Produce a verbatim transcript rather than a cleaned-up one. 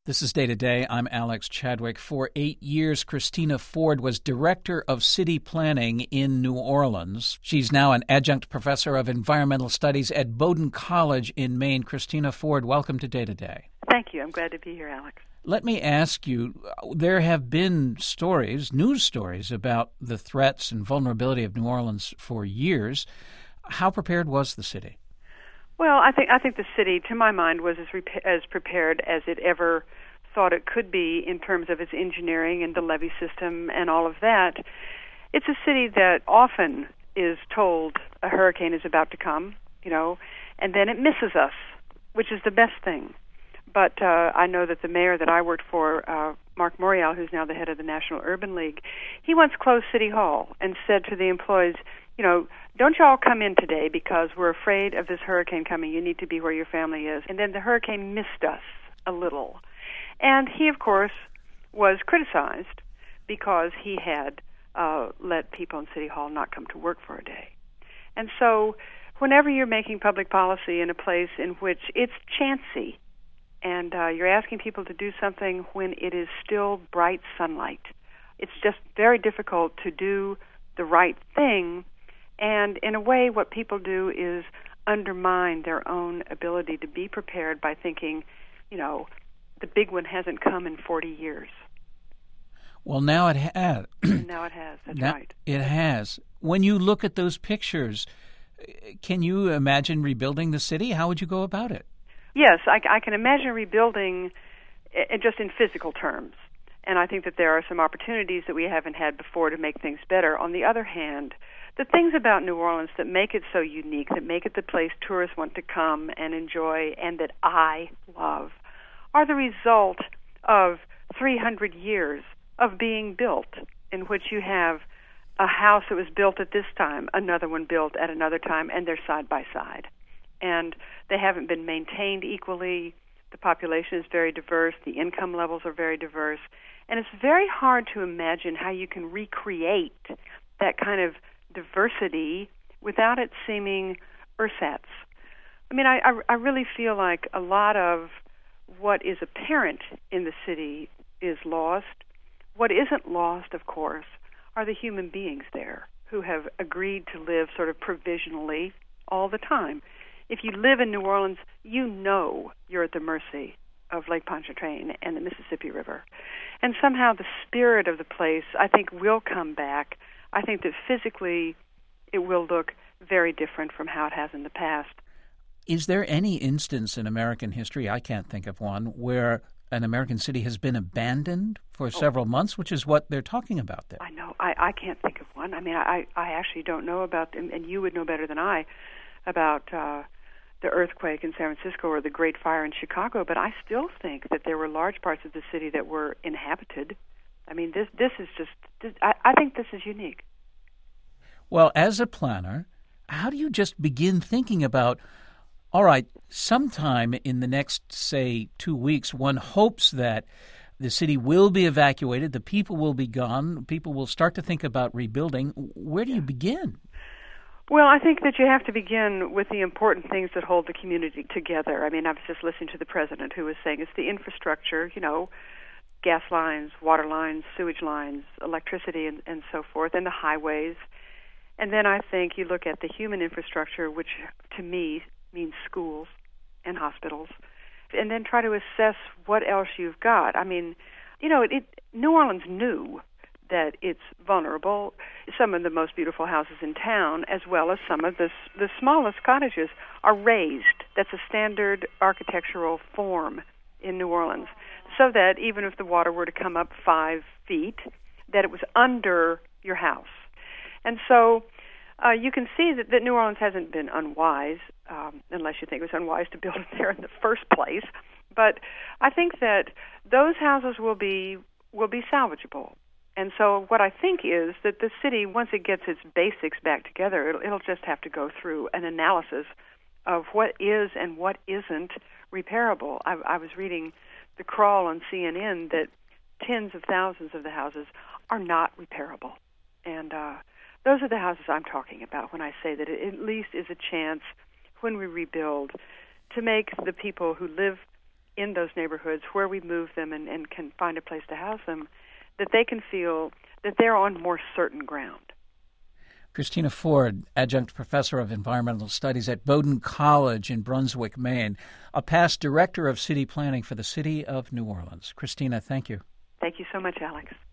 This is Day to Day. I'm Alex Chadwick. For eight years, Christina Ford was Director of City Planning in New Orleans. She's now an adjunct professor of environmental studies at Bowdoin College in Maine. Christina Ford, welcome to Day to Day. Thank you. I'm glad to be here, Alex. Let me ask you, there have been stories, news stories, about the threats and vulnerability of New Orleans for years. How prepared was the city? Well, I think I think the city, to my mind, was as, rep- as prepared as it ever thought it could be in terms of its engineering and the levee system and all of that. It's a city that often is told a hurricane is about to come, you know, and then it misses us, which is the best thing. But uh, I know that the mayor that I worked for, uh, Mark Morial, who's now the head of the National Urban League, he once closed City Hall and said to the employees, you know, don't you all come in today because we're afraid of this hurricane coming. You need to be where your family is. And then the hurricane missed us a little. And he, of course, was criticized because he had uh, let people in City Hall not come to work for a day. And so whenever you're making public policy in a place in which it's chancy and uh, you're asking people to do something when it is still bright sunlight, it's just very difficult to do the right thing. And in a way, what people do is undermine their own ability to be prepared by thinking, you know, the big one hasn't come in forty years. Well, now it has. now it has, that's now right. It has. When you look at those pictures, can you imagine rebuilding the city? How would you go about it? Yes, I, I can imagine rebuilding uh, just in physical terms. And I think that there are some opportunities that we haven't had before to make things better. On the other hand, the things about New Orleans that make it so unique, that make it the place tourists want to come and enjoy, and that I love, are the result of three hundred years of being built, in which you have a house that was built at this time, another one built at another time, and they're side by side. And they haven't been maintained equally. The population is very diverse. The income levels are very diverse. And it's very hard to imagine how you can recreate that kind of diversity without it seeming ersatz. I mean, I, I, I really feel like a lot of what is apparent in the city is lost. What isn't lost, of course, are the human beings there who have agreed to live sort of provisionally all the time. If you live in New Orleans, you know you're at the mercy of Lake Pontchartrain and the Mississippi River. And somehow the spirit of the place, I think, will come back. I think that physically it will look very different from how it has in the past. Is there any instance in American history, I can't think of one, where an American city has been abandoned for oh. several months, which is what they're talking about there? I know. I, I can't think of one. I mean, I, I actually don't know about, and, and you would know better than I, about uh, the earthquake in San Francisco or the Great Fire in Chicago, but I still think that there were large parts of the city that were inhabited. I mean, this this is just, this, I, I think this is unique. Well, as a planner, how do you just begin thinking about, all right, sometime in the next, say, two weeks, one hopes that the city will be evacuated, the people will be gone, people will start to think about rebuilding. Where do yeah. you begin? Well, I think that you have to begin with the important things that hold the community together. I mean, I was just listening to the president who was saying it's the infrastructure, you know, gas lines, water lines, sewage lines, electricity, and, and so forth, and the highways. And then I think you look at the human infrastructure, which to me means schools and hospitals, and then try to assess what else you've got. I mean, you know, it, it, New Orleans knew that it's vulnerable. Some of the most beautiful houses in town, as well as some of the, the smallest cottages, are raised. That's a standard architectural form in New Orleans, so that even if the water were to come up five feet, that it was under your house. And so uh, you can see that, that New Orleans hasn't been unwise, um, unless you think it was unwise to build it there in the first place. But I think that those houses will be will be salvageable. And so what I think is that the city, once it gets its basics back together, it'll, it'll just have to go through an analysis of what is and what isn't repairable. I, I was reading the crawl on C N N that tens of thousands of the houses are not repairable. And uh, those are the houses I'm talking about when I say that it at least is a chance when we rebuild to make the people who live in those neighborhoods where we move them and, and can find a place to house them, that they can feel that they're on more certain ground. Christina Ford, adjunct professor of environmental studies at Bowdoin College in Brunswick, Maine, a past director of city planning for the city of New Orleans. Christina, thank you. Thank you so much, Alex.